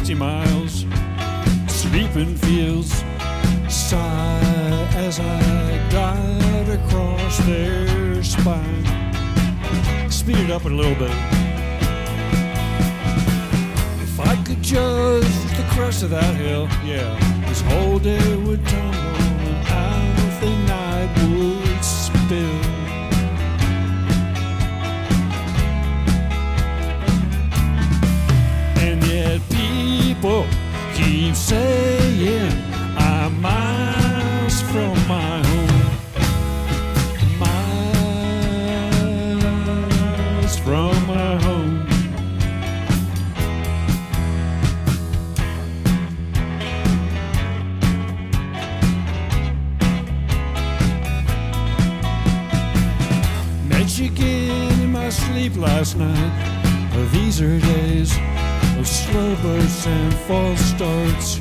60 miles, sleeping fields, sigh as I glide across their spine. Speed it up a little bit. If I could judge the crest of that hill, yeah, this whole day would tumble and out the night would spill. And yet people keep saying I'm miles from my home, miles from my home. Met you again in my sleep last night. These are days of slow bursts and false starts.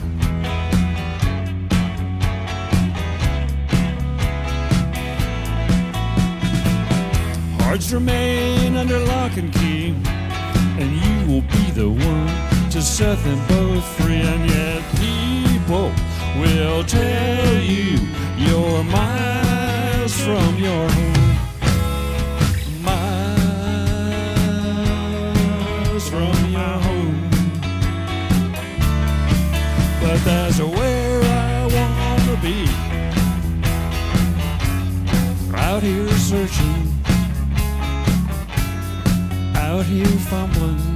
Hearts remain under lock and key, and you will be the one to set them both free. And yet people will tell you you're miles from your home, miles from your home. But that's where I want to be, out here searching, out here fumbling,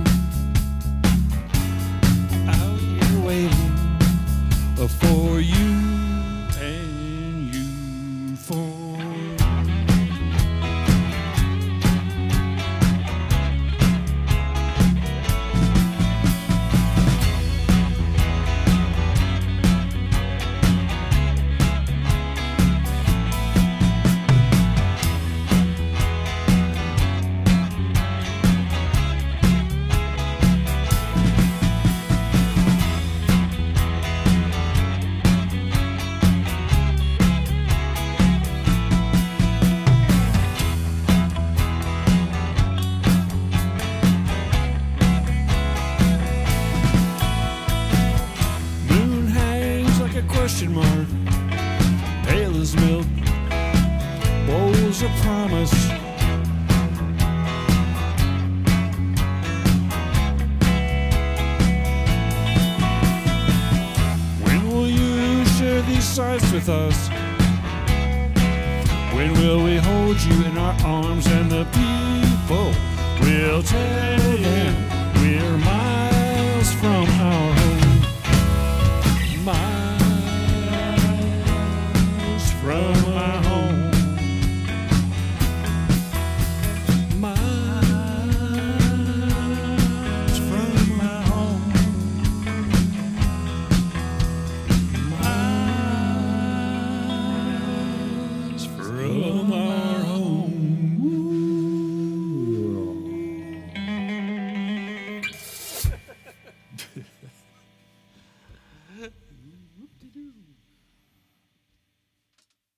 out here waiting for you and you for. Question mark, pale as milk, bowls of promise. When will you share these sights with us? When will we hold you in our arms and the people will tell them we're miles from our